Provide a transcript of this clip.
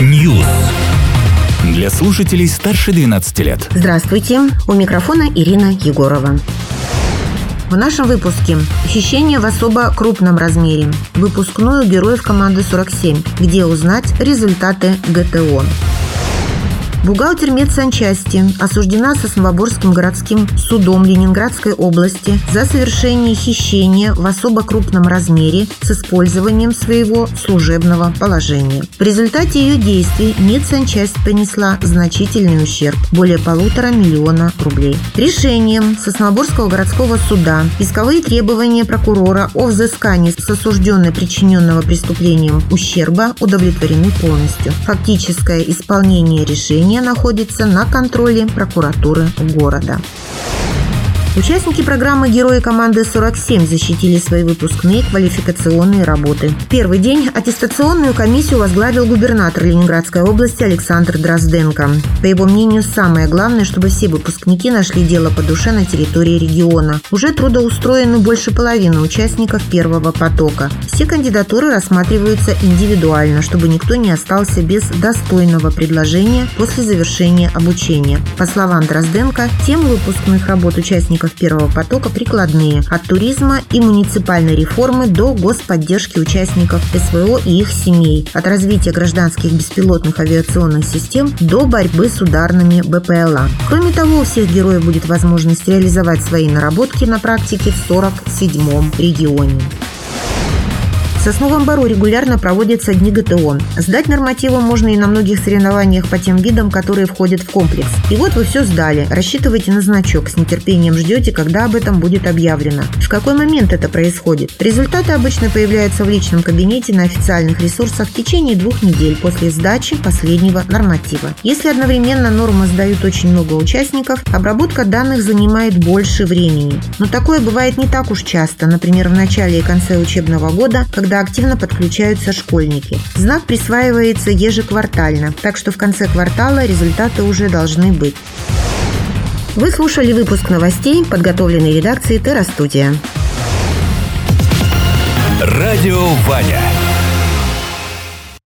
News. Для слушателей старше 12 лет. Здравствуйте, у микрофона Ирина Егорова. В нашем выпуске хищение в особо крупном размере. Выпускной у героев команды 47, где узнать результаты ГТО. Бухгалтер медсанчасти осуждена Сосновоборским городским судом Ленинградской области за совершение хищения в особо крупном размере с использованием своего служебного положения. В результате ее действий медсанчасть понесла значительный ущерб – более 1,5 миллиона рублей. Решением Сосновоборского городского суда исковые требования прокурора о взыскании с осужденной причиненного преступлением ущерба удовлетворены полностью. Фактическое исполнение решения находится на контроле прокуратуры города. Участники программы «Герои команды 47» защитили свои выпускные квалификационные работы. В первый день аттестационную комиссию возглавил губернатор Ленинградской области Александр Дрозденко. По его мнению, самое главное, чтобы все выпускники нашли дело по душе на территории региона. Уже трудоустроены больше половины участников первого потока. Все кандидатуры рассматриваются индивидуально, чтобы никто не остался без достойного предложения после завершения обучения. По словам Дрозденко, темы выпускных работ участников первого потока прикладные – от туризма и муниципальной реформы до господдержки участников СВО и их семей, от развития гражданских беспилотных авиационных систем до борьбы с ударными БПЛА. Кроме того, у всех героев будет возможность реализовать свои наработки на практике в 47-м регионе. В Сосновом Бору регулярно проводятся дни ГТО. Сдать нормативы можно и на многих соревнованиях по тем видам, которые входят в комплекс. И вот вы все сдали, рассчитывайте на значок, с нетерпением ждете, когда об этом будет объявлено. В какой момент это происходит? Результаты обычно появляются в личном кабинете на официальных ресурсах в течение 2 недель после сдачи последнего норматива. Если одновременно нормы сдают очень много участников, обработка данных занимает больше времени. Но такое бывает не так уж часто, например, в начале и конце учебного года, когда активно подключаются школьники. Знак присваивается ежеквартально, так что в конце квартала результаты уже должны быть. Вы слушали выпуск новостей, подготовленный редакцией Терра Студия. Радио Ваня.